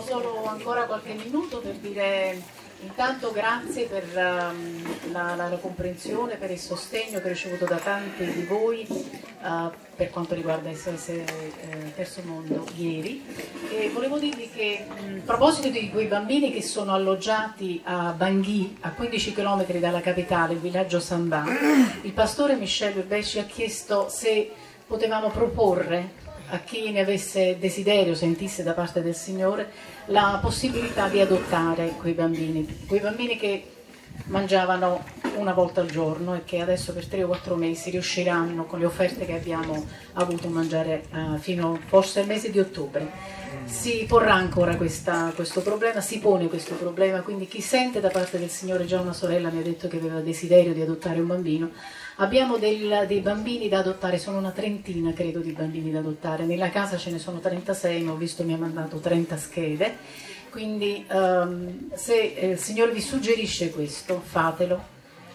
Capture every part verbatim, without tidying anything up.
solo ancora qualche minuto per dire intanto grazie per um, la, la, la comprensione, per il sostegno che ho ricevuto da tanti di voi uh, per quanto riguarda S O S eh, Terzo Mondo ieri. E volevo dirvi che mh, a proposito di quei bambini che sono alloggiati a Bangui, a quindici chilometri dalla capitale, il villaggio Samba, il pastore Michel Berbè ci ha chiesto se potevamo proporre a chi ne avesse desiderio, sentisse da parte del Signore, la possibilità di adottare quei bambini, quei bambini che mangiavano una volta al giorno e che adesso per tre o quattro mesi riusciranno, con le offerte che abbiamo avuto, a mangiare uh, fino forse al mese di ottobre. Si porrà ancora questa, questo problema, si pone questo problema, quindi chi sente da parte del Signore, già una sorella mi ha detto che aveva desiderio di adottare un bambino. Abbiamo del, dei bambini da adottare, sono una trentina credo di bambini da adottare, nella casa ce ne sono trentasei, ma ho visto mi ha mandato trenta schede, quindi um, se eh, il Signore vi suggerisce questo, fatelo,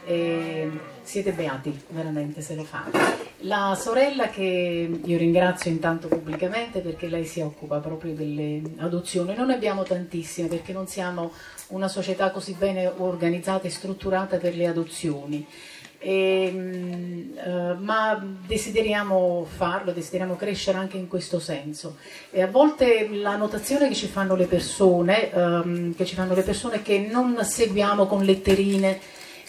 e siete beati veramente se lo fate. La sorella che io ringrazio intanto pubblicamente perché lei si occupa proprio delle adozioni, non ne abbiamo tantissime perché non siamo una società così bene organizzata e strutturata per le adozioni. E, uh, ma desideriamo farlo, desideriamo crescere anche in questo senso e a volte la notazione che ci fanno le persone um, che ci fanno le persone è che non seguiamo con letterine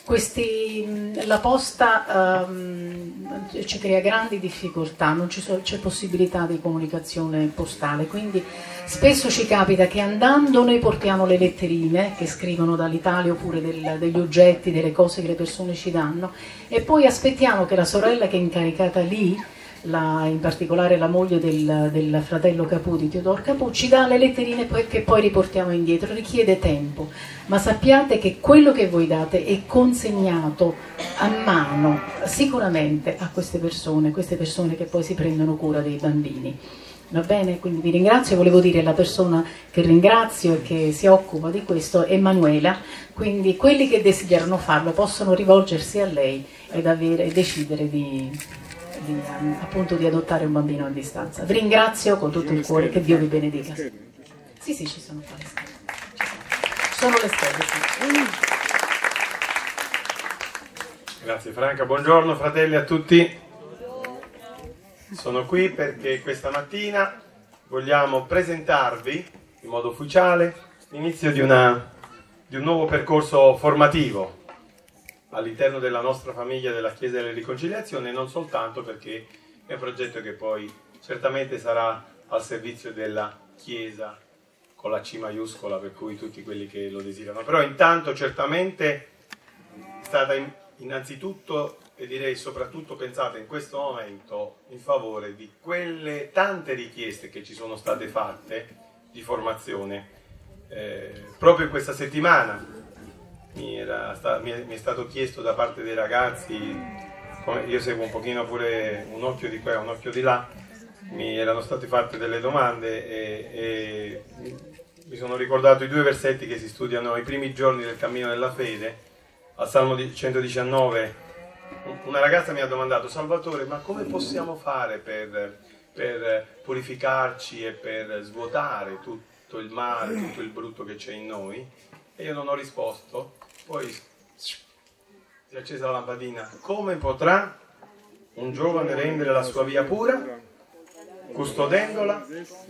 questi, la posta um, ci crea grandi difficoltà, non ci so, c'è possibilità di comunicazione postale, quindi spesso ci capita che andando noi portiamo le letterine che scrivono dall'Italia oppure del, degli oggetti, delle cose che le persone ci danno e poi aspettiamo che la sorella che è incaricata lì, la, in particolare la moglie del, del fratello Capù di Teodor Capù, ci dà le letterine poi, che poi riportiamo indietro, richiede tempo, ma sappiate che quello che voi date è consegnato a mano sicuramente a queste persone, queste persone che poi si prendono cura dei bambini. Va bene? Quindi vi ringrazio, volevo dire la persona che ringrazio e che si occupa di questo è Manuela, quindi quelli che desiderano farlo possono rivolgersi a lei ed avere, decidere di, di, appunto, di adottare un bambino a distanza. Vi ringrazio con tutto il cuore, che Dio vi benedica. Sì, sì, ci sono qua le schede. Sono le schede, sì. Grazie Franca, buongiorno fratelli a tutti. Sono qui perché questa mattina vogliamo presentarvi in modo ufficiale l'inizio di, una, di un nuovo percorso formativo all'interno della nostra famiglia della Chiesa delle Riconciliazioni, e non soltanto, perché è un progetto che poi certamente sarà al servizio della Chiesa con la C maiuscola, per cui tutti quelli che lo desiderano. Però intanto certamente è stata innanzitutto e direi soprattutto pensate in questo momento in favore di quelle tante richieste che ci sono state fatte di formazione. Eh, proprio in questa settimana mi, era sta, mi, è, mi è stato chiesto da parte dei ragazzi, come io seguo un pochino pure un occhio di qua e un occhio di là, mi erano state fatte delle domande e, e mi sono ricordato i due versetti che si studiano ai primi giorni del cammino della fede, al Salmo centodiciannove. Una ragazza mi ha domandato: Salvatore, ma come possiamo fare per, per purificarci e per svuotare tutto il male, tutto il brutto che c'è in noi? E io non ho risposto. Poi si è accesa la lampadina. Come potrà un giovane rendere la sua via pura? Custodendola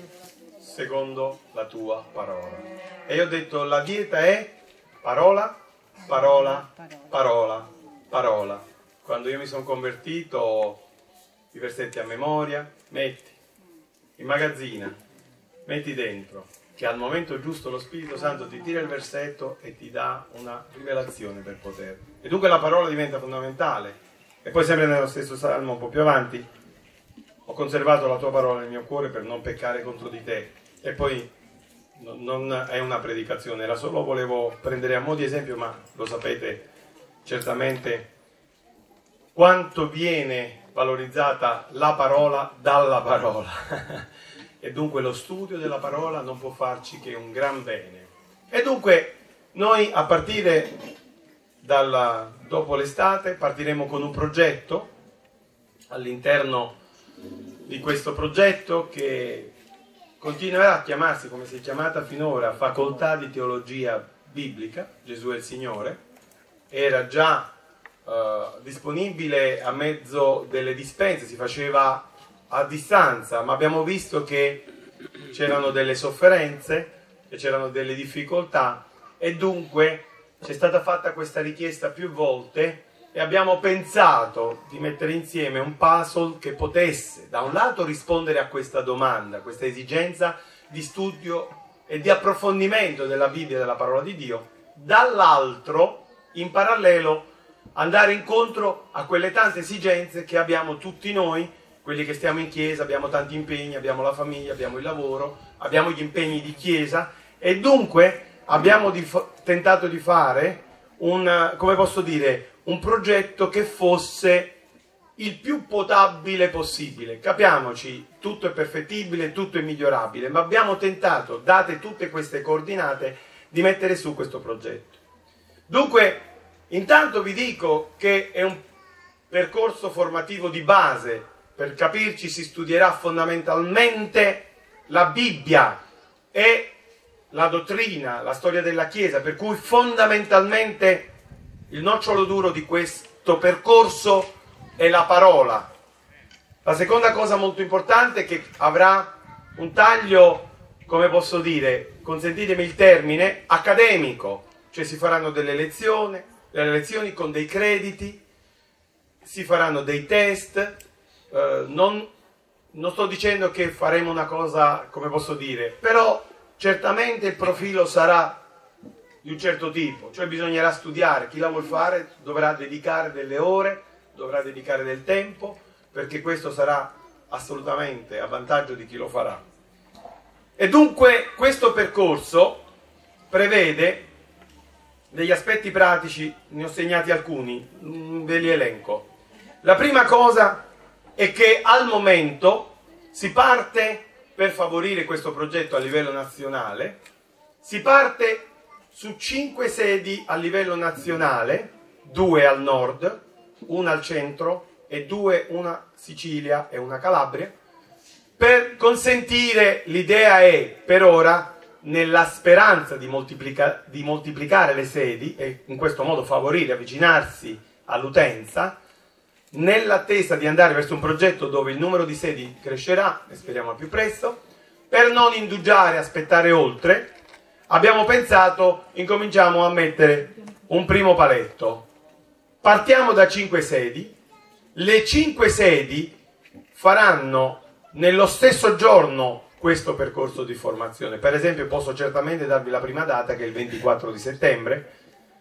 secondo la tua parola. E io ho detto: la dieta è parola, parola, parola, parola. Quando io mi sono convertito, i versetti a memoria, metti, immagazzina, metti dentro, che al momento giusto lo Spirito Santo ti tira il versetto e ti dà una rivelazione per poter. E dunque la parola diventa fondamentale. E poi sempre nello stesso Salmo, un po' più avanti, ho conservato la tua parola nel mio cuore per non peccare contro di te. E poi no, non è una predicazione, era solo volevo prendere a mo' di esempio, ma lo sapete certamente quanto viene valorizzata la parola dalla parola e dunque lo studio della parola non può farci che un gran bene. E dunque noi a partire dalla, dopo l'estate partiremo con un progetto. All'interno di questo progetto che continuerà a chiamarsi, come si è chiamata finora, Facoltà di Teologia Biblica, Gesù è il Signore. Era già eh, disponibile a mezzo delle dispense, si faceva a distanza, ma abbiamo visto che c'erano delle sofferenze e c'erano delle difficoltà, e dunque c'è stata fatta questa richiesta più volte e abbiamo pensato di mettere insieme un puzzle che potesse da un lato rispondere a questa domanda, questa esigenza di studio e di approfondimento della Bibbia e della parola di Dio, dall'altro in parallelo andare incontro a quelle tante esigenze che abbiamo tutti noi, quelli che stiamo in chiesa, abbiamo tanti impegni, abbiamo la famiglia, abbiamo il lavoro, abbiamo gli impegni di chiesa, e dunque abbiamo di fa- tentato di fare un, come posso dire, un progetto che fosse il più potabile possibile. Capiamoci, tutto è perfettibile, tutto è migliorabile, ma abbiamo tentato, date tutte queste coordinate, di mettere su questo progetto. Dunque, intanto vi dico che è un percorso formativo di base. Per capirci, si studierà fondamentalmente la Bibbia e la dottrina, la storia della Chiesa, per cui fondamentalmente il nocciolo duro di questo percorso è la parola. La seconda cosa molto importante è che avrà un taglio, come posso dire, consentitemi il termine, accademico, cioè si faranno delle lezioni, delle lezioni con dei crediti, si faranno dei test. Uh, non, non sto dicendo che faremo una cosa, come posso dire, però certamente il profilo sarà di un certo tipo, cioè bisognerà studiare. Chi la vuol fare dovrà dedicare delle ore, dovrà dedicare del tempo, perché questo sarà assolutamente a vantaggio di chi lo farà. E dunque questo percorso prevede degli aspetti pratici, ne ho segnati alcuni, ve li elenco. La prima cosa è che al momento si parte, per favorire questo progetto a livello nazionale, si parte su cinque sedi a livello nazionale, due al nord, una al centro e due, una Sicilia e una Calabria, per consentire, l'idea è per ora, nella speranza di, moltiplica, di moltiplicare le sedi e in questo modo favorire, avvicinarsi all'utenza, nell'attesa di andare verso un progetto dove il numero di sedi crescerà, e speriamo al più presto, per non indugiare e aspettare oltre, abbiamo pensato, incominciamo a mettere un primo paletto. Partiamo da cinque sedi, le cinque sedi faranno nello stesso giorno questo percorso di formazione. Per esempio posso certamente darvi la prima data, che è il ventiquattro di settembre.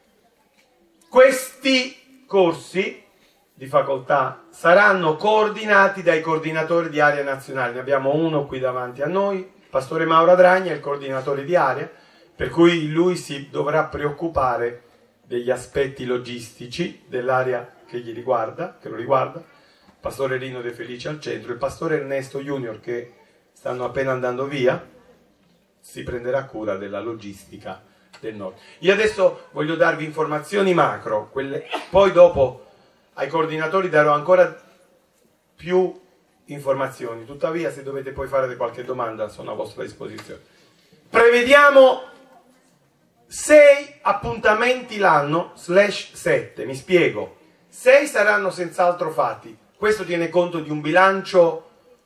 Questi corsi di facoltà saranno coordinati dai coordinatori di area nazionale. Ne abbiamo uno qui davanti a noi, il pastore Mauro Adragna, il coordinatore di area, per cui lui si dovrà preoccupare degli aspetti logistici dell'area che gli riguarda, che lo riguarda, il pastore Rino De Felice al centro, il pastore Ernesto Junior, che stanno appena andando via, si prenderà cura della logistica del nord. Io adesso voglio darvi informazioni macro, quelle, poi dopo ai coordinatori darò ancora più informazioni, tuttavia se dovete poi fare qualche domanda sono a vostra disposizione. Prevediamo sei appuntamenti l'anno slash sette, mi spiego. sei saranno senz'altro fatti, questo tiene conto di un bilancio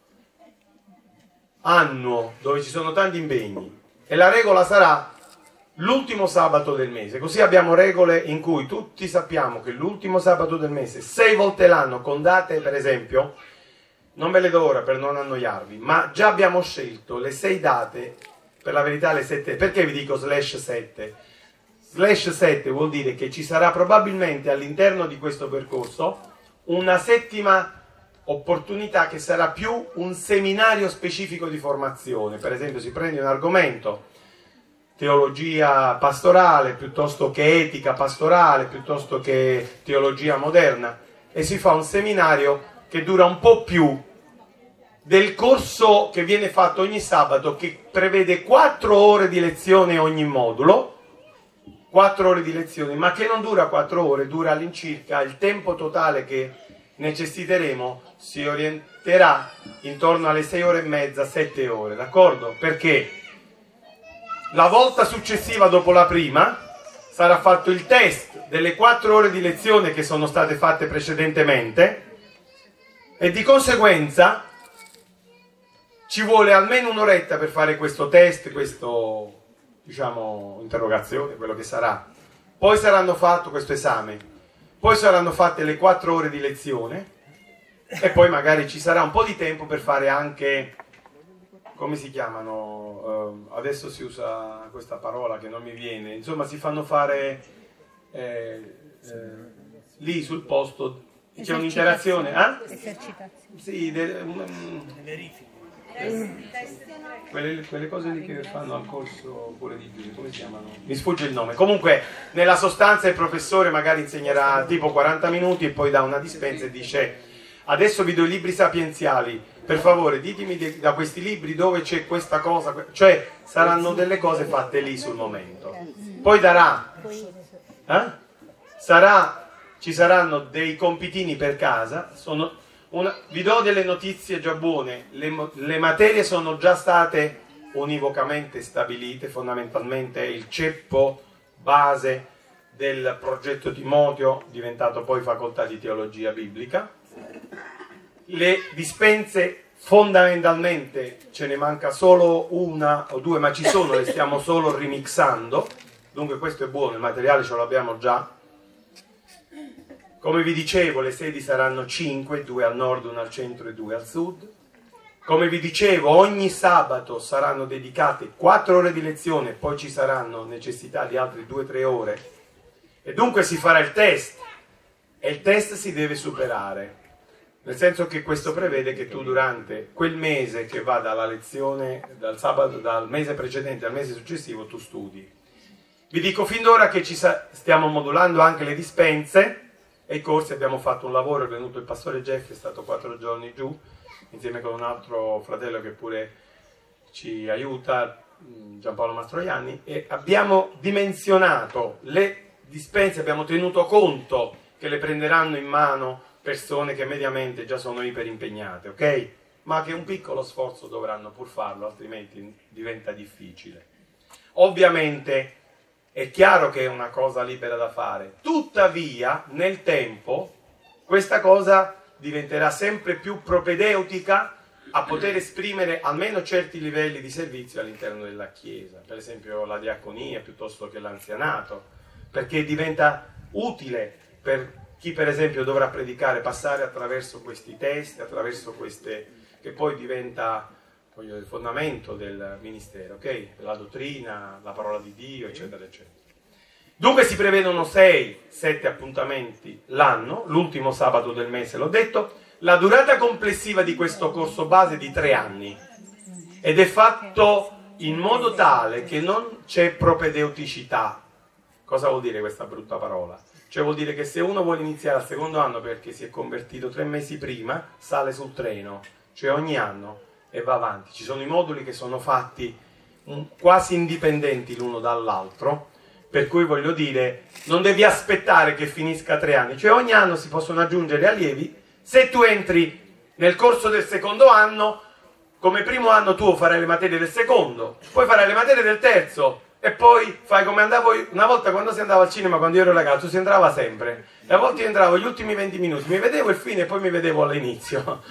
annuo dove ci sono tanti impegni, e la regola sarà l'ultimo sabato del mese, così abbiamo regole in cui tutti sappiamo che l'ultimo sabato del mese, sei volte l'anno, con date per esempio, non ve le do ora per non annoiarvi, ma già abbiamo scelto le sei date, per la verità le sette, perché vi dico slash sette? Slash sette vuol dire che ci sarà probabilmente all'interno di questo percorso una settima opportunità che sarà più un seminario specifico di formazione. Per esempio si prende un argomento, teologia pastorale piuttosto che etica pastorale, piuttosto che teologia moderna, e si fa un seminario che dura un po' più del corso che viene fatto ogni sabato, che prevede quattro ore di lezione ogni modulo, quattro ore di lezione, ma che non dura quattro ore, dura all'incirca il tempo totale che necessiteremo, si orient- metterà intorno alle sei ore e mezza, sette ore, d'accordo? Perché la volta successiva dopo la prima sarà fatto il test delle quattro ore di lezione che sono state fatte precedentemente e di conseguenza ci vuole almeno un'oretta per fare questo test, questo, diciamo, interrogazione, quello che sarà. Poi saranno fatto questo esame, poi saranno fatte le quattro ore di lezione e poi magari ci sarà un po' di tempo per fare anche, come si chiamano, uh, adesso si usa questa parola che non mi viene, insomma si fanno fare eh, eh, lì sul posto, c'è un'interazione, eh? Esercitazione. Sì, de, um, verifiche. Quelle, quelle cose lì che fanno al corso pure di giugno, come si chiamano? Mi sfugge il nome. Comunque, nella sostanza il professore magari insegnerà tipo quaranta minuti e poi dà una dispensa e dice: adesso vi do i libri sapienziali, per favore ditemi de, da questi libri dove c'è questa cosa, cioè saranno delle cose fatte lì sul momento. Poi darà, eh? Sarà, ci saranno dei compitini per casa, sono... Una, vi do delle notizie già buone, le, le materie sono già state univocamente stabilite, fondamentalmente il ceppo base del progetto Timoteo, diventato poi facoltà di teologia biblica. Le dispense fondamentalmente ce ne manca solo una o due, ma ci sono, le stiamo solo remixando, dunque questo è buono, il materiale ce l'abbiamo già. Come vi dicevo, le sedi saranno cinque, due al nord, una al centro e due al sud. Come vi dicevo, ogni sabato saranno dedicate quattro ore di lezione, poi ci saranno necessità di altre due tre ore. E dunque si farà il test, e il test si deve superare. Nel senso che questo prevede che tu durante quel mese che va dalla lezione, dal sabato, dal mese precedente al mese successivo, tu studi. Vi dico fin d'ora che ci sa- stiamo modulando anche le dispense, e i corsi. Abbiamo fatto un lavoro, è venuto il pastore Jeff, è stato quattro giorni giù, insieme con un altro fratello che pure ci aiuta, Giampaolo Mastroianni, e abbiamo dimensionato le dispense, abbiamo tenuto conto che le prenderanno in mano persone che mediamente già sono iperimpegnate, ok? Ma che un piccolo sforzo dovranno pur farlo, altrimenti diventa difficile. Ovviamente è chiaro che è una cosa libera da fare, tuttavia nel tempo questa cosa diventerà sempre più propedeutica a poter esprimere almeno certi livelli di servizio all'interno della Chiesa, per esempio la diaconia piuttosto che l'anzianato, perché diventa utile per chi per esempio dovrà predicare, passare attraverso questi test, attraverso queste, che poi diventa voglio, il fondamento del ministero, ok? La dottrina, la parola di Dio, eccetera, eccetera. Dunque si prevedono sei sette appuntamenti l'anno, l'ultimo sabato del mese, l'ho detto. La durata complessiva di questo corso base è di tre anni ed è fatto in modo tale che non c'è propedeuticità. Cosa vuol dire questa brutta parola? Cioè vuol dire che se uno vuole iniziare al secondo anno perché si è convertito tre mesi prima, sale sul treno, cioè ogni anno, e va avanti. Ci sono i moduli che sono fatti um, quasi indipendenti l'uno dall'altro, per cui voglio dire, non devi aspettare che finisca tre anni, cioè ogni anno si possono aggiungere allievi. Se tu entri nel corso del secondo anno, come primo anno tu farai le materie del secondo, poi farai le materie del terzo, e poi fai come andavo io. Una volta quando si andava al cinema, quando io ero ragazzo, si entrava sempre, e a volte io entravo gli ultimi venti minuti, mi vedevo il fine e poi mi vedevo all'inizio.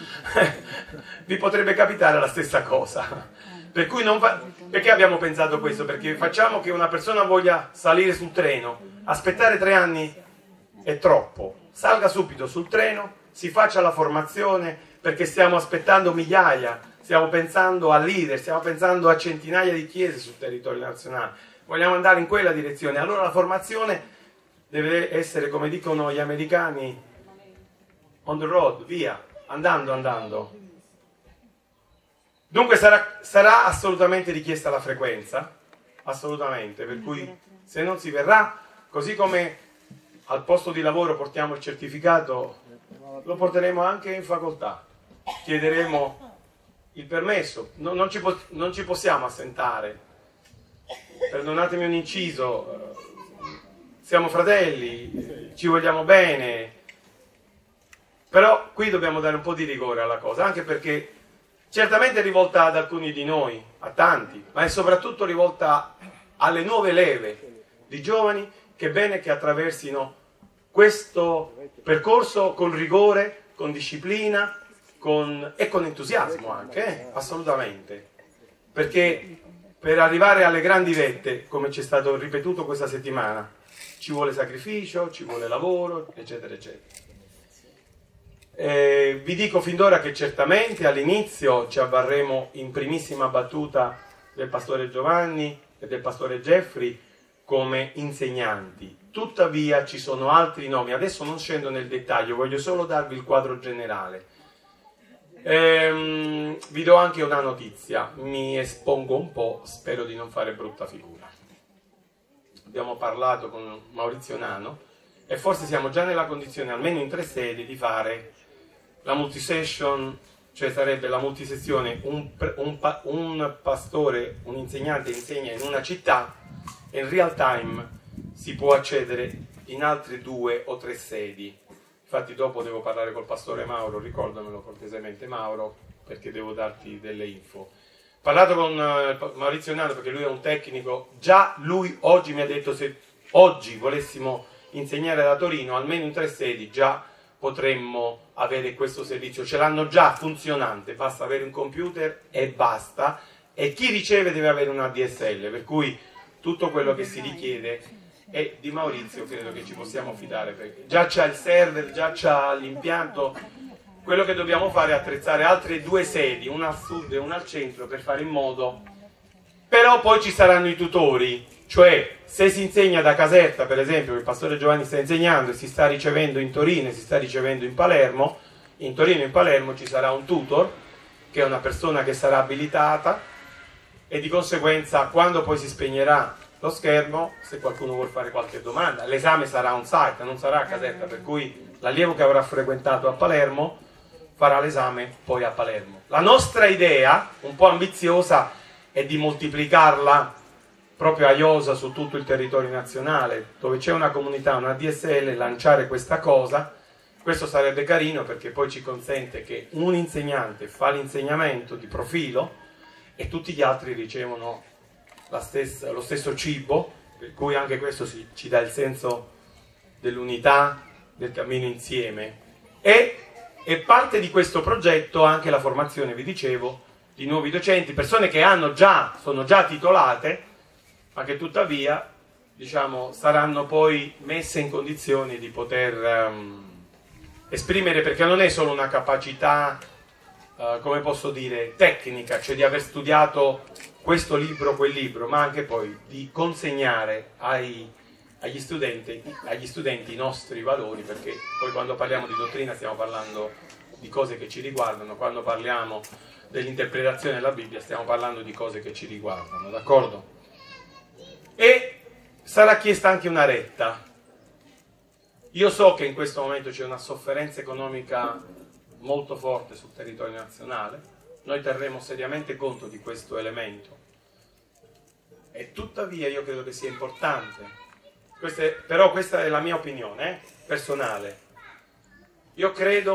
Vi potrebbe capitare la stessa cosa. Per cui non fa... Perché abbiamo pensato questo? Perché facciamo che una persona voglia salire sul treno, aspettare tre anni è troppo, salga subito sul treno, si faccia la formazione, perché stiamo aspettando migliaia, stiamo pensando a leader, stiamo pensando a centinaia di chiese sul territorio nazionale, vogliamo andare in quella direzione. Allora la formazione deve essere, come dicono gli americani, on the road, via, andando, andando. Dunque sarà, sarà assolutamente richiesta la frequenza, assolutamente, per cui se non si verrà, così come al posto di lavoro portiamo il certificato, lo porteremo anche in facoltà, chiederemo il permesso, non, non, ci, po- non ci possiamo assentare, perdonatemi un inciso, siamo fratelli, ci vogliamo bene, Però qui dobbiamo dare un po' di rigore alla cosa, anche perché certamente è rivolta ad alcuni di noi, a tanti, ma è soprattutto rivolta alle nuove leve di giovani che è bene che attraversino questo percorso con rigore, con disciplina con, e con entusiasmo anche, eh? Assolutamente. Perché per arrivare alle grandi vette, come ci è stato ripetuto questa settimana, ci vuole sacrificio, ci vuole lavoro, eccetera, eccetera. Eh, vi dico fin d'ora che certamente all'inizio ci avvarremo in primissima battuta del pastore Giovanni e del pastore Jeffrey come insegnanti. Tuttavia ci sono altri nomi, adesso non scendo nel dettaglio, voglio solo darvi il quadro generale. Ehm, vi do anche una notizia, mi espongo un po', spero di non fare brutta figura. Abbiamo parlato con Maurizio Nano e forse siamo già nella condizione, almeno in tre sedi, di fare la multisession, cioè sarebbe la multisessione, un, un, un pastore, un insegnante insegna in una città e in real time si può accedere in altre due o tre sedi. Infatti dopo devo parlare col pastore Mauro, ricordamelo cortesemente Mauro, perché devo darti delle info. Ho parlato con uh, Maurizio Nano perché lui è un tecnico, già lui oggi mi ha detto se oggi volessimo insegnare da Torino, almeno in tre sedi già potremmo avere questo servizio, ce l'hanno già funzionante, basta avere un computer e basta, e chi riceve deve avere un A D S L, per cui tutto quello che si richiede. E di Maurizio credo che ci possiamo fidare, perché già c'ha il server, già c'ha l'impianto. Quello che dobbiamo fare è attrezzare altre due sedi, una al sud e una al centro, per fare in modo. Però poi ci saranno i tutori, cioè se si insegna da Caserta, per esempio, il pastore Giovanni sta insegnando e si sta ricevendo in Torino e si sta ricevendo in Palermo, in Torino e in Palermo ci sarà un tutor, che è una persona che sarà abilitata, e di conseguenza quando poi si spegnerà lo schermo, se qualcuno vuole fare qualche domanda, l'esame sarà on site, non sarà a Caserta, per cui l'allievo che avrà frequentato a Palermo farà l'esame poi a Palermo. La nostra idea, un po' ambiziosa, è di moltiplicarla proprio a Iosa su tutto il territorio nazionale, dove c'è una comunità, una A D S L, lanciare questa cosa. Questo sarebbe carino perché poi ci consente che un insegnante fa l'insegnamento di profilo e tutti gli altri ricevono La stessa, lo stesso cibo, per cui anche questo si, ci dà il senso dell'unità, del cammino insieme. E, e parte di questo progetto anche la formazione, vi dicevo, di nuovi docenti, persone che hanno già, sono già titolate, ma che tuttavia, diciamo, saranno poi messe in condizioni di poter um, esprimere, perché non è solo una capacità, uh, come posso dire, tecnica, cioè di aver studiato questo libro, quel libro, ma anche poi di consegnare ai, agli, studenti, agli studenti i nostri valori, perché poi quando parliamo di dottrina stiamo parlando di cose che ci riguardano, quando parliamo dell'interpretazione della Bibbia stiamo parlando di cose che ci riguardano, d'accordo? E sarà chiesta anche una retta. Io so che in questo momento c'è una sofferenza economica molto forte sul territorio nazionale. Noi terremo seriamente conto di questo elemento e tuttavia io credo che sia importante. Questa è, però questa è la mia opinione eh, personale. Io credo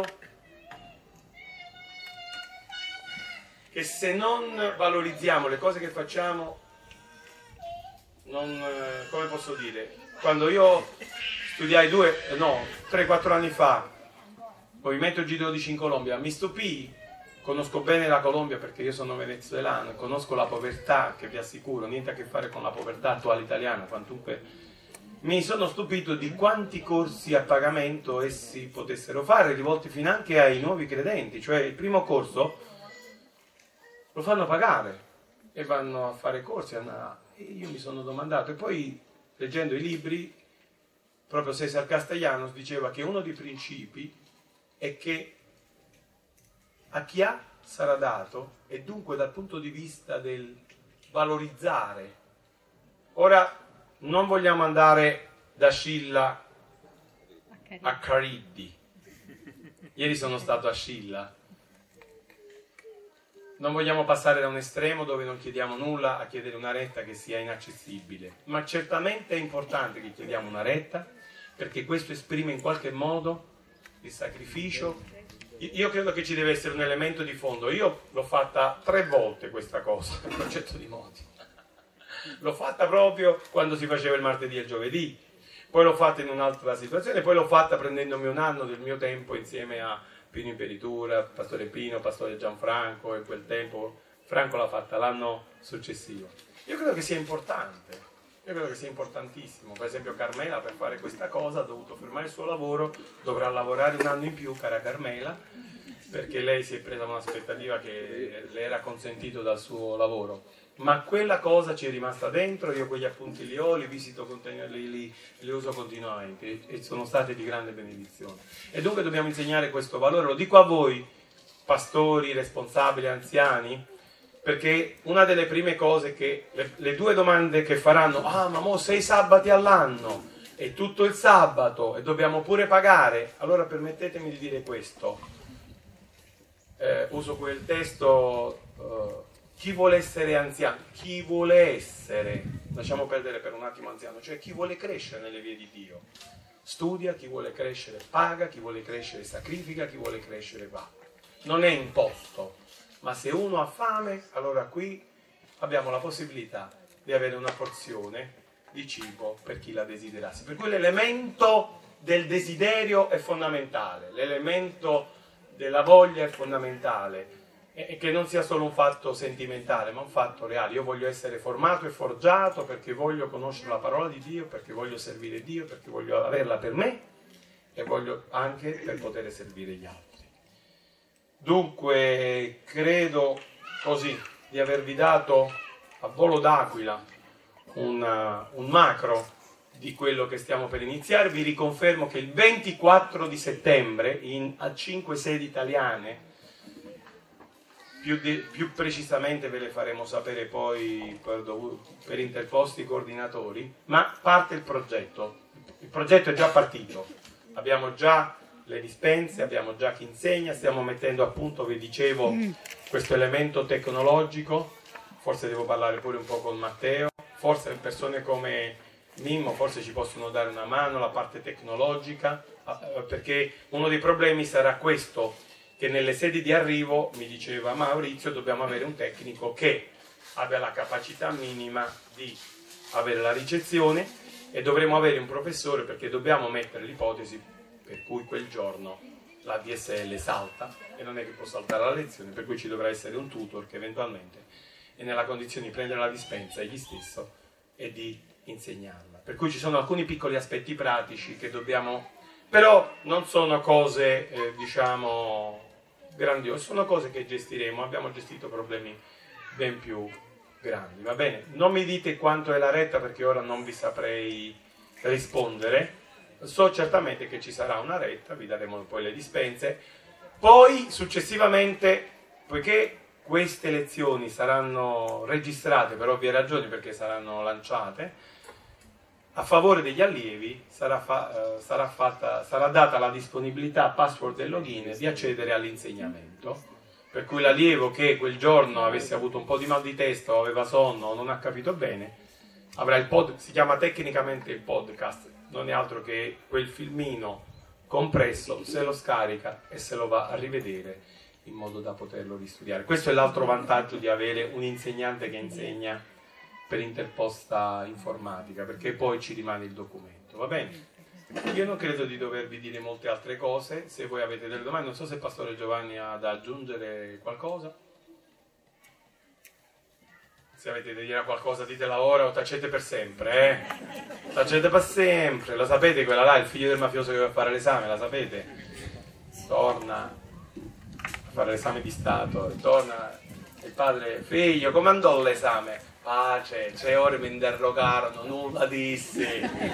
che se non valorizziamo le cose che facciamo, non, come posso dire, quando io studiai due, no, tre quattro anni fa, Movimento G dodici in Colombia, mi stupii. Conosco bene la Colombia perché io sono venezuelano e conosco la povertà, che vi assicuro, niente a che fare con la povertà attuale italiana, quantunque mi sono stupito di quanti corsi a pagamento essi potessero fare, rivolti finanche ai nuovi credenti, cioè il primo corso lo fanno pagare e vanno a fare corsi. E io mi sono domandato, e poi leggendo i libri, proprio Cesar Castellanos diceva che uno dei principi è che a chi ha sarà dato, e dunque dal punto di vista del valorizzare. Ora non vogliamo andare da Scilla a Cariddi. Ieri sono stato a Scilla. Non vogliamo passare da un estremo dove non chiediamo nulla a chiedere una retta che sia inaccessibile, ma certamente è importante che chiediamo una retta, perché questo esprime in qualche modo il sacrificio. Io credo che ci deve essere un elemento di fondo. Io l'ho fatta tre volte questa cosa, il progetto di Modi. L'ho fatta proprio quando si faceva il martedì e il giovedì, poi l'ho fatta in un'altra situazione, poi l'ho fatta prendendomi un anno del mio tempo insieme a Pino Imperitura, Pastore Pino, Pastore Gianfranco, e quel tempo Franco l'ha fatta l'anno successivo. Io credo che sia importante, io credo che sia importantissimo. Per esempio Carmela, per fare questa cosa ha dovuto fermare il suo lavoro, dovrà lavorare un anno in più, cara Carmela, perché lei si è presa un'aspettativa che le era consentito dal suo lavoro. Ma quella cosa ci è rimasta dentro, io quegli appunti li ho, li visito, li, li, li uso continuamente e sono state di grande benedizione. E dunque dobbiamo insegnare questo valore, lo dico a voi, pastori, responsabili, anziani, perché una delle prime cose che, le, le due domande che faranno, ah ma mo sei sabati all'anno, è tutto il sabato e dobbiamo pure pagare, allora permettetemi di dire questo, eh, uso quel testo... Uh, chi vuole essere anziano, chi vuole essere, lasciamo perdere per un attimo anziano, cioè chi vuole crescere nelle vie di Dio, studia, chi vuole crescere paga, chi vuole crescere sacrifica, chi vuole crescere va. Non è imposto, ma se uno ha fame, allora qui abbiamo la possibilità di avere una porzione di cibo per chi la desiderasse. Per cui l'elemento del desiderio è fondamentale, l'elemento della voglia è fondamentale, e che non sia solo un fatto sentimentale, ma un fatto reale. Io voglio essere formato e forgiato perché voglio conoscere la parola di Dio, perché voglio servire Dio, perché voglio averla per me e voglio anche per poter servire gli altri. Dunque, credo così di avervi dato a volo d'aquila un, un macro di quello che stiamo per iniziare. Vi riconfermo che il ventiquattro di settembre in, a cinque sedi italiane, Più, di, più precisamente ve le faremo sapere poi per, per interposti coordinatori, ma parte il progetto. Il progetto è già partito, abbiamo già le dispense, abbiamo già chi insegna, stiamo mettendo a punto, vi dicevo, questo elemento tecnologico, forse devo parlare pure un po' con Matteo, forse persone come Mimmo forse ci possono dare una mano, la parte tecnologica, perché uno dei problemi sarà questo, che nelle sedi di arrivo, mi diceva Maurizio, dobbiamo avere un tecnico che abbia la capacità minima di avere la ricezione e dovremo avere un professore perché dobbiamo mettere l'ipotesi per cui quel giorno la D S L salta e non è che può saltare la lezione, per cui ci dovrà essere un tutor che eventualmente è nella condizione di prendere la dispensa egli stesso e di insegnarla. Per cui ci sono alcuni piccoli aspetti pratici che dobbiamo... Però non sono cose, eh, diciamo, grandiose, sono cose che gestiremo, abbiamo gestito problemi ben più grandi, va bene? Non mi dite quanto è la retta perché ora non vi saprei rispondere, so certamente che ci sarà una retta, vi daremo poi le dispense, poi successivamente, poiché queste lezioni saranno registrate per ovvie ragioni perché saranno lanciate, a favore degli allievi sarà, fa, eh, sarà, fatta, sarà data la disponibilità, password e login di accedere all'insegnamento, per cui l'allievo che quel giorno avesse avuto un po' di mal di testa o aveva sonno o non ha capito bene, avrà il pod, si chiama tecnicamente il podcast, non è altro che quel filmino compresso, se lo scarica e se lo va a rivedere in modo da poterlo ristudiare. Questo è l'altro vantaggio di avere un insegnante che insegna per interposta informatica, perché poi ci rimane il documento, va bene? Io non credo di dovervi dire molte altre cose, se voi avete delle domande, non so se il Pastore Giovanni ha da aggiungere qualcosa, se avete da dire qualcosa ditela ora o tacete per sempre, eh? Tacete per sempre, lo sapete quella là, il figlio del mafioso che va a fare l'esame, la sapete? Torna a fare l'esame di Stato, torna il padre, figlio, come andò l'esame? Pace, tre ore mi interrogarono, nulla dissi.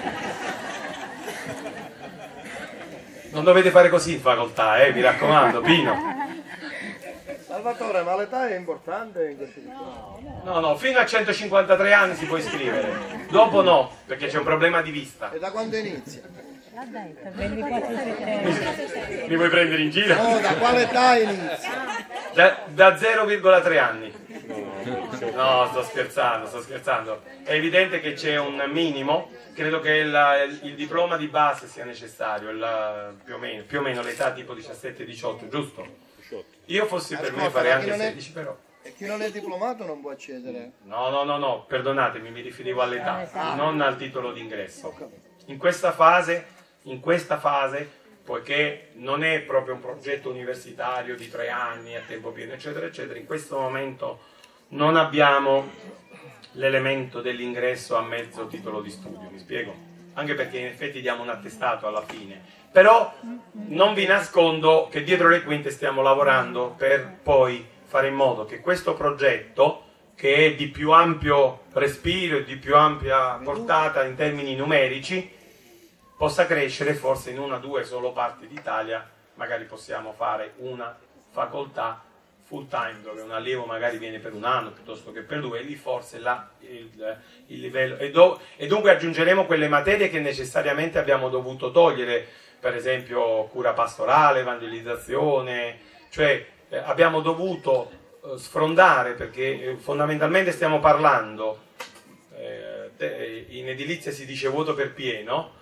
Non dovete fare così in facoltà, eh, mi raccomando, Pino. Salvatore, ma l'età è importante in questo caso? No, no, fino a centocinquantatré anni si può iscrivere, dopo no, perché c'è un problema di vista. E da quando inizia? L'ha detto, ventiquattro settembre. Mi vuoi prendere in giro? No, da quale età inizia? Da, da zero virgola tre anni. No, sto scherzando, sto scherzando. È evidente che c'è un minimo, credo che il, il diploma di base sia necessario, il, più o meno, più o meno l'età tipo diciassette diciotto, giusto? Io fossi per me farei anche sedici però. E chi non è diplomato non può accedere? No, no, no, no, perdonatemi, mi riferivo all'età, non al titolo d'ingresso. In questa fase, in questa fase, poiché non è proprio un progetto universitario di tre anni a tempo pieno, eccetera, eccetera, in questo momento non abbiamo l'elemento dell'ingresso a mezzo titolo di studio, mi spiego? Anche perché in effetti diamo un attestato alla fine. Però non vi nascondo che dietro le quinte stiamo lavorando per poi fare in modo che questo progetto, che è di più ampio respiro e di più ampia portata in termini numerici, possa crescere. Forse in una o due solo parti d'Italia magari possiamo fare una facoltà full time dove un allievo magari viene per un anno piuttosto che per due, e lì forse là il, il livello e, do, e dunque aggiungeremo quelle materie che necessariamente abbiamo dovuto togliere, per esempio cura pastorale, evangelizzazione, cioè eh, abbiamo dovuto eh, sfrondare, perché eh, fondamentalmente stiamo parlando eh, te, in edilizia si dice vuoto per pieno,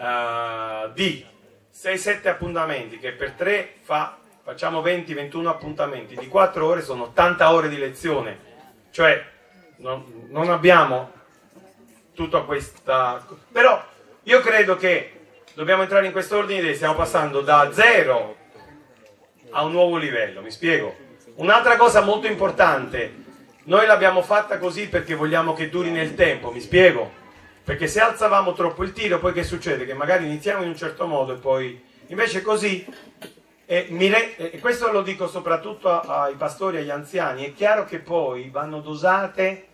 Uh, di sei sette appuntamenti che per tre fa, facciamo venti ventuno appuntamenti di quattro ore, sono ottanta ore di lezione, cioè non, non abbiamo tutta questa, però io credo che dobbiamo entrare in questo ordine di idee, stiamo passando da zero a un nuovo livello, mi spiego. Un'altra cosa molto importante, noi l'abbiamo fatta così perché vogliamo che duri nel tempo, mi spiego. Perché se alzavamo troppo il tiro, poi che succede? Che magari iniziamo in un certo modo e poi invece così, e, mi re, e questo lo dico soprattutto ai pastori e agli anziani, è chiaro che poi vanno dosate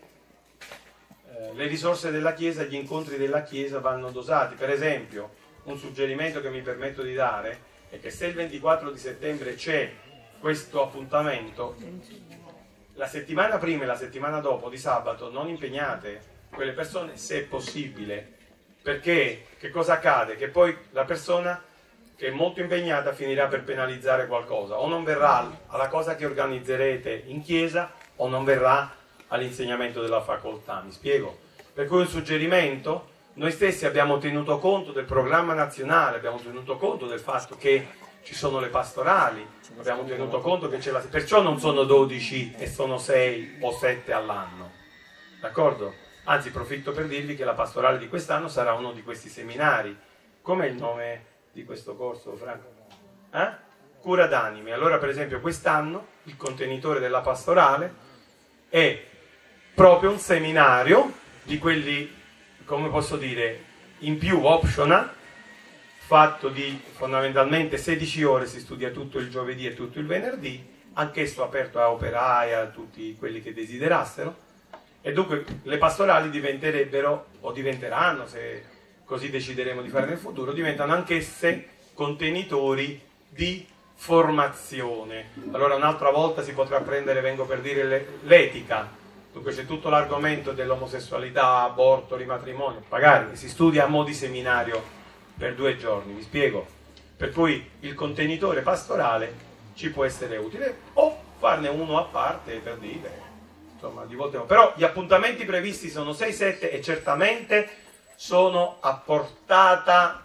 eh, le risorse della Chiesa, gli incontri della Chiesa vanno dosati. Per esempio, un suggerimento che mi permetto di dare è che se il ventiquattro di settembre c'è questo appuntamento, la settimana prima e la settimana dopo di sabato non impegnate quelle persone se è possibile, perché che cosa accade? Che poi la persona che è molto impegnata finirà per penalizzare qualcosa, o non verrà alla cosa che organizzerete in chiesa o non verrà all'insegnamento della facoltà, mi spiego? Per cui un suggerimento, noi stessi abbiamo tenuto conto del programma nazionale, abbiamo tenuto conto del fatto che ci sono le pastorali, abbiamo tenuto conto che c'è la... perciò non sono dodici e sono sei o sette all'anno, d'accordo? Anzi, profitto per dirvi che la pastorale di quest'anno sarà uno di questi seminari. Com'è il nome di questo corso, Franco? Eh? Cura d'anime. Allora, per esempio, quest'anno il contenitore della pastorale è proprio un seminario di quelli, come posso dire, in più optional, fatto di fondamentalmente sedici ore, si studia tutto il giovedì e tutto il venerdì, anch'esso aperto a operai, a tutti quelli che desiderassero. E dunque le pastorali diventerebbero, o diventeranno, se così decideremo di fare nel futuro, diventano anch'esse contenitori di formazione. Allora un'altra volta si potrà prendere, vengo per dire, le, l'etica. Dunque c'è tutto l'argomento dell'omosessualità, aborto, rimatrimonio, magari si studia a mo' di seminario per due giorni, vi spiego. Per cui il contenitore pastorale ci può essere utile, o farne uno a parte per dire... Insomma, di volte no. Però gli appuntamenti previsti sono sei sette e certamente sono a portata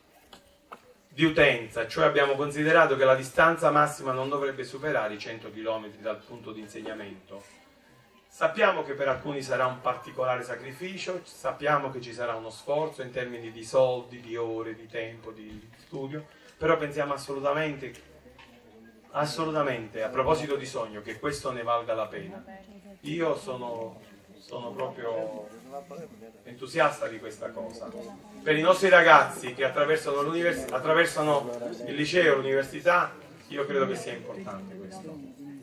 di utenza, cioè abbiamo considerato che la distanza massima non dovrebbe superare i cento chilometri dal punto di insegnamento. Sappiamo che per alcuni sarà un particolare sacrificio, sappiamo che ci sarà uno sforzo in termini di soldi, di ore, di tempo, di studio, però pensiamo assolutamente, assolutamente, a proposito di sogno, che questo ne valga la pena. Io sono, sono proprio entusiasta di questa cosa. Per i nostri ragazzi che attraversano, attraversano il liceo, l'università, io credo che sia importante questo.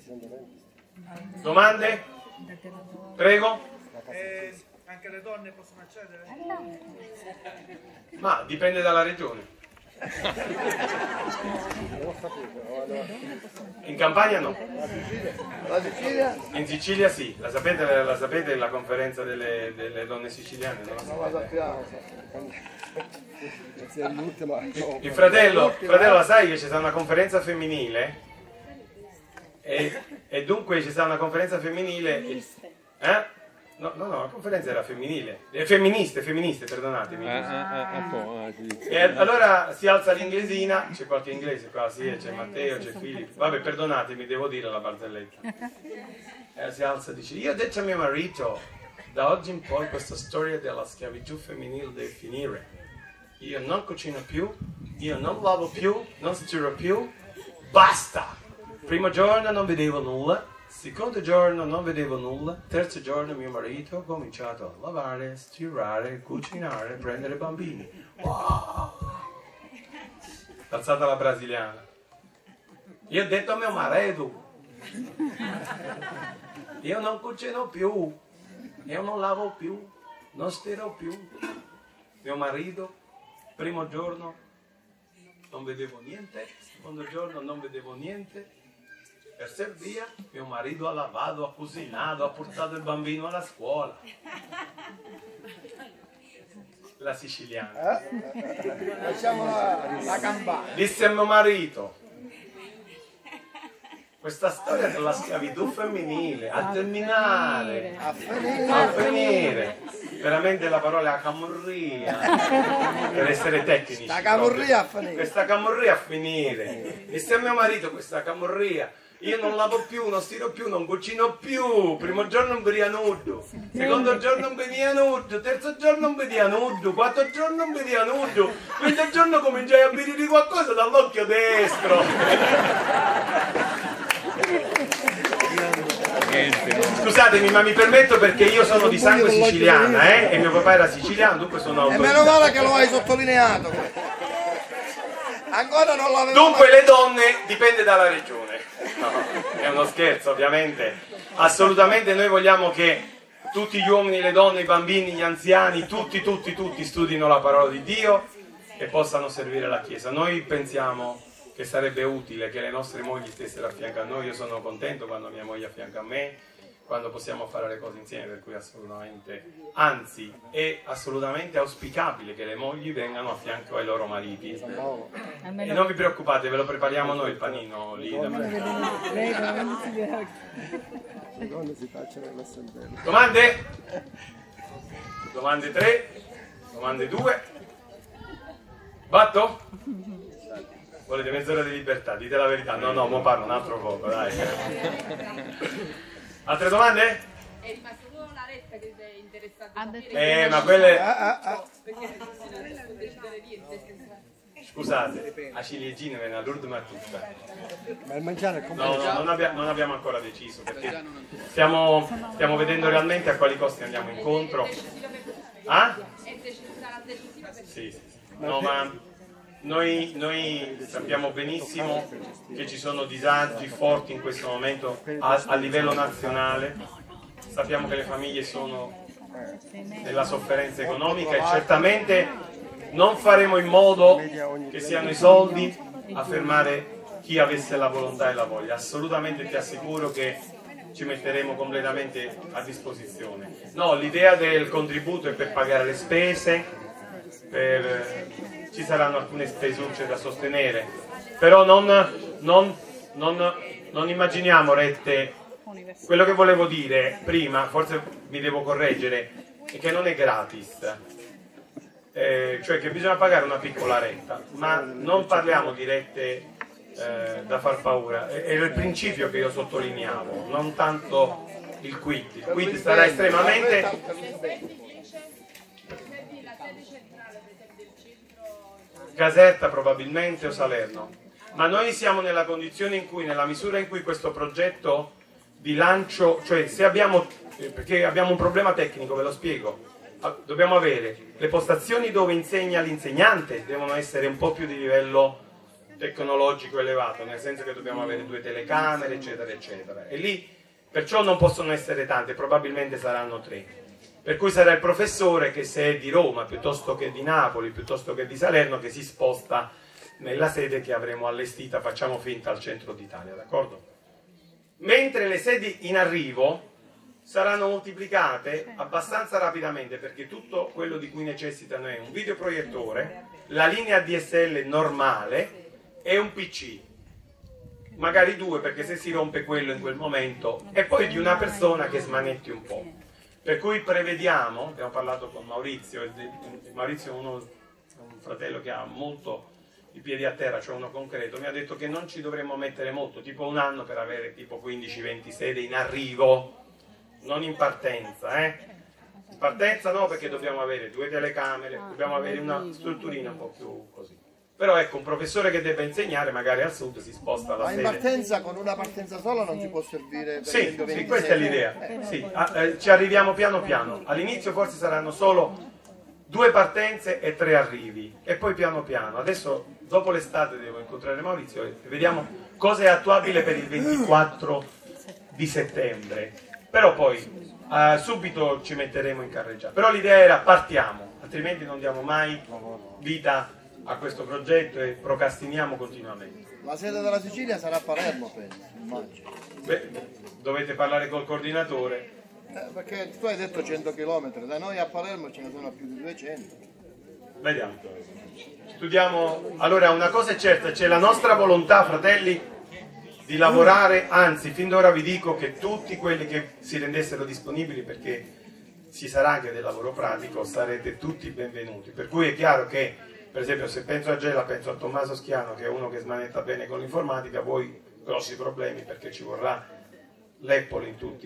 Domande? Prego? Eh, anche le donne possono accedere? Ma dipende dalla regione. In Campania no. La Sicilia? In Sicilia sì. La sapete la, sapete, la conferenza delle, delle donne siciliane? Non la Non la sappiamo. Il fratello, fratello, la sai che c'è stata una conferenza femminile? E, e dunque c'è stata una conferenza femminile e, Eh? No, no, no, la conferenza era femminile. Eh, femministe, femministe, perdonatemi. Ah, ah, ah, ah, ah, sì. E allora si alza l'inglesina, c'è qualche inglese qua, sì, c'è Matteo, c'è Filippo. Vabbè, perdonatemi, devo dire la barzelletta. E si alza e dice, io ho detto a mio marito, da oggi in poi questa storia della schiavitù femminile deve finire. Io non cucino più, io non lavo più, non stiro più, basta! Primo giorno non vedevo nulla, secondo giorno non vedevo nulla, terzo giorno mio marito ha cominciato a lavare, stirare, cucinare, prendere bambini. Wow! Alzata la brasiliana. Io ho detto a mio marito, io non cucino più, io non lavo più, non stiro più. Mio marito, primo giorno non vedevo niente, secondo giorno non vedevo niente. Per servire, mio marito ha lavato, ha cucinato, ha portato il bambino alla scuola. La siciliana. Eh? Facciamo la, la campana. Disse a mio marito, questa storia della schiavitù femminile, a terminare, A finire. a finire. Veramente la parola è a camorria, per essere tecnici. La camorria a finire. Questa camorria a finire. Disse a mio marito, questa camorria. Io non lavo più, non stiro più, non cucino più. Primo giorno un venia nudo, secondo giorno un venia nudo, terzo giorno un venia nudo, quarto giorno un venia nudo, quinto giorno cominciai a vedere qualcosa dall'occhio destro. Scusatemi, ma mi permetto perché io sono di sangue siciliana, eh? E mio papà era siciliano, dunque sono E meno male che lo hai sottolineato. Ancora non l'avevo. Dunque le donne dipende dalla regione. No, è uno scherzo ovviamente. Assolutamente noi vogliamo che tutti gli uomini, le donne, i bambini, gli anziani, tutti, tutti, tutti studino la parola di Dio e possano servire la Chiesa. Noi pensiamo che sarebbe utile che le nostre mogli stessero a fianco a noi. Io sono contento quando mia moglie è a fianco a me, quando possiamo fare le cose insieme, per cui assolutamente, anzi è assolutamente auspicabile che le mogli vengano a fianco ai loro mariti. E non vi preoccupate, ve lo prepariamo noi il panino lì da domande? Domande tre, domande due. Batto? Volete mezz'ora di libertà, dite la verità. No, no, mo parlo un altro poco, dai. Altre domande? È rimasto solo la retta che sei interessato a sapere. Eh, ma quelle... Ah, ah, ah. Perché non posso decidere niente. Scusate, a ciliegine ve ne Lourdes ma tutta. Ma il mangiare è No, no, non, abbia- non abbiamo ancora deciso perché stiamo, stiamo vedendo realmente a quali costi andiamo incontro. Ah? È deciso, sarà decisiva per Sì, sì, sì. No, ma noi, noi sappiamo benissimo che ci sono disagi forti in questo momento a, a livello nazionale. Sappiamo che le famiglie sono nella sofferenza economica e certamente non faremo in modo che siano i soldi a fermare chi avesse la volontà e la voglia. Assolutamente ti assicuro che ci metteremo completamente a disposizione. No, l'idea del contributo è per pagare le spese, per, ci saranno alcune spesucce da sostenere, però non, non, non, non immaginiamo rette. Quello che volevo dire prima, forse mi devo correggere, è che non è gratis. Eh, cioè che bisogna pagare una piccola retta, ma non parliamo di rette eh, da far paura. Era il principio che io sottolineavo, non tanto il quid. Il quid sarà estremamente... Caserta probabilmente o Salerno, ma noi siamo nella condizione in cui, nella misura in cui questo progetto di lancio, cioè se abbiamo, perché abbiamo un problema tecnico, ve lo spiego. Dobbiamo avere le postazioni dove insegna l'insegnante, devono essere un po' più di livello tecnologico elevato, nel senso che dobbiamo avere due telecamere, eccetera, eccetera. E lì perciò non possono essere tante, probabilmente saranno tre. Per cui sarà il professore che, se è di Roma piuttosto che di Napoli, piuttosto che di Salerno, che si sposta nella sede che avremo allestita, facciamo finta, al centro d'Italia, d'accordo? Mentre le sedi in arrivo saranno moltiplicate abbastanza rapidamente, perché tutto quello di cui necessitano è un videoproiettore, la linea D S L normale e un P C. magari due, perché se si rompe quello in quel momento, e poi di una persona che smanetti un po'. Per cui prevediamo, abbiamo parlato con Maurizio, e Maurizio è uno, un fratello che ha molto i piedi a terra, cioè uno concreto, mi ha detto che non ci dovremmo mettere molto, tipo un anno per avere tipo quindici venti sedi in arrivo, non in partenza, eh? In partenza no, perché dobbiamo avere due telecamere, dobbiamo avere una strutturina un po' più così. Però ecco, un professore che debba insegnare magari al sud si sposta la Ma in sede. partenza con una partenza sola non ci può servire per Sì, esempio sì, ventisei? questa è l'idea. Sì, ah, eh, ci arriviamo piano piano. All'inizio forse saranno solo due partenze e tre arrivi, e poi piano piano. Adesso, dopo l'estate, devo incontrare Maurizio e vediamo cosa è attuabile per il ventiquattro di settembre. Però poi eh, subito ci metteremo in carreggiata. Però l'idea era partiamo, altrimenti non diamo mai vita a questo progetto e procrastiniamo continuamente. La sede della Sicilia sarà a Palermo, penso, immagino. Beh, dovete parlare col coordinatore. Eh, perché tu hai detto cento chilometri, da noi a Palermo ce ne sono più di duecento. Vediamo. Studiamo. Allora, una cosa è certa, c'è la nostra volontà, fratelli, di lavorare, anzi, fin d'ora vi dico che tutti quelli che si rendessero disponibili, perché ci sarà anche del lavoro pratico, sarete tutti benvenuti. Per cui è chiaro che, per esempio, se penso a Gela, penso a Tommaso Schiano, che è uno che smanetta bene con l'informatica, voi grossi problemi perché ci vorrà l'Apple in tutte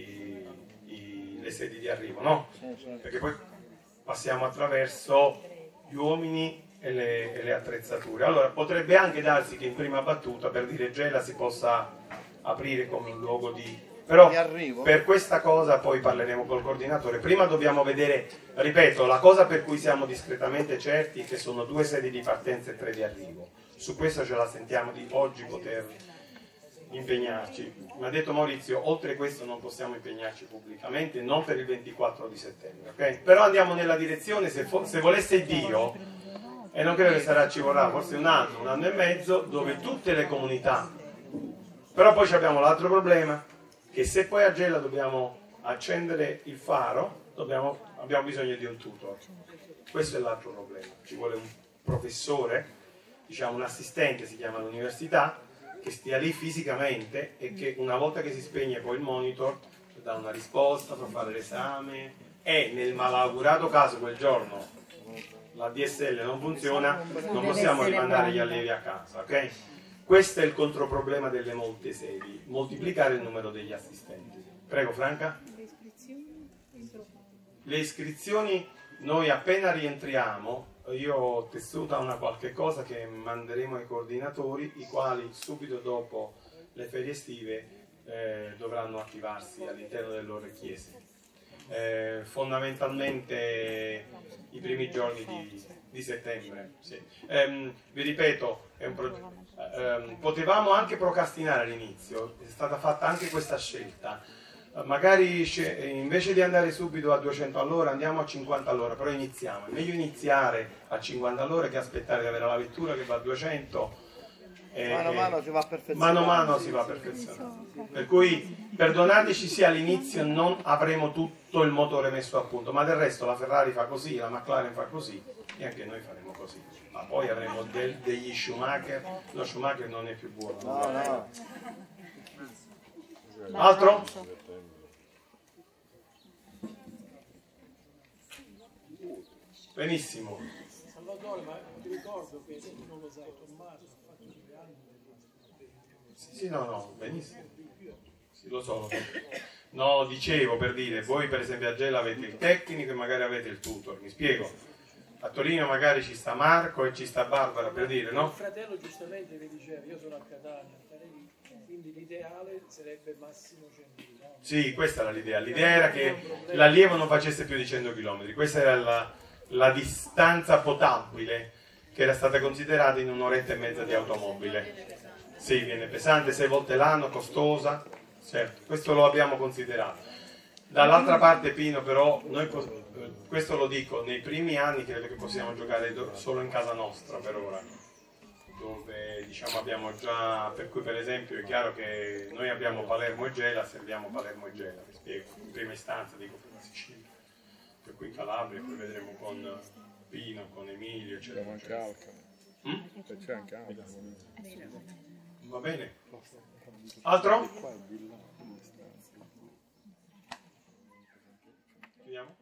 le sedi di arrivo, no? Perché poi passiamo attraverso gli uomini e le, e le attrezzature. Allora, potrebbe anche darsi che in prima battuta, per dire Gela, si possa aprire come un luogo di... Però per questa cosa poi parleremo col coordinatore. Prima dobbiamo vedere, ripeto, la cosa per cui siamo discretamente certi è che sono due sedi di partenza e tre di arrivo. Su questo ce la sentiamo di oggi poter impegnarci. Mi ha detto Maurizio, oltre questo non possiamo impegnarci pubblicamente, non per il ventiquattro di settembre, ok? Però andiamo nella direzione, se, se volesse Dio, e non credo che sarà, ci vorrà forse un anno, un anno e mezzo, dove tutte le comunità, però poi abbiamo l'altro problema, che se poi a Gela dobbiamo accendere il faro, dobbiamo, abbiamo bisogno di un tutor. Questo è l'altro problema, ci vuole un professore, diciamo un assistente, si chiama all'università, che stia lì fisicamente e che una volta che si spegne poi il monitor dà una risposta, fa fare l'esame, e nel malaugurato caso quel giorno la D S L non funziona, non possiamo rimandare gli allievi a casa, ok? Questo è il controproblema delle molte sedi, moltiplicare il numero degli assistenti. Prego Franca. Le iscrizioni noi appena rientriamo, io ho tessuta una qualche cosa che manderemo ai coordinatori, i quali subito dopo le ferie estive eh, dovranno attivarsi all'interno delle loro chiese. Eh, fondamentalmente i primi giorni di, di settembre. Sì. Eh, vi ripeto, è un progetto. Eh, potevamo anche procrastinare all'inizio, è stata fatta anche questa scelta. Magari invece di andare subito a duecento all'ora andiamo a cinquanta all'ora, però iniziamo. È meglio iniziare a cinquanta all'ora che aspettare di avere la vettura che va a duecento. E, mano a mano si va a perfezionare. Mano a mano si va a perfezionare. Per cui perdonateci se all'inizio non avremo tutto il motore messo a punto, ma del resto la Ferrari fa così, la McLaren fa così e anche noi faremo così. Ma poi avremo del, degli Schumacher, lo Schumacher non è più buono. No, no. Altro? Benissimo. Salvatore, ma ti ricordo che tu non lo sai, Tommaso ha fatto due anni. Sì, sì, no, no, benissimo. Sì, lo so, lo so. No, dicevo per dire, voi per esempio a Gela avete il tecnico e magari avete il tutor, mi spiego. A Torino magari ci sta Marco e ci sta Barbara, per dire, no? Il fratello giustamente mi diceva, io sono a Catania, quindi l'ideale sarebbe massimo cento chilometri. Sì, questa era l'idea. L'idea era che l'allievo non facesse più di cento chilometri. Questa era la, la distanza potabile che era stata considerata in un'oretta e mezza di automobile. Sì, viene pesante, sei volte l'anno, costosa, certo, questo lo abbiamo considerato. Dall'altra parte Pino però, noi, questo lo dico, nei primi anni credo che possiamo giocare solo in casa nostra per ora, dove diciamo abbiamo già, per cui per esempio è chiaro che noi abbiamo Palermo e Gela, serviamo Palermo e Gela, vi spiego, in prima istanza dico per la Sicilia, per cui in Calabria, poi vedremo con Pino, con Emilio, eccetera. C'è anche Alcamo. Mm? C'è anche Alcamo. Va bene. Altro? Chiudiamo?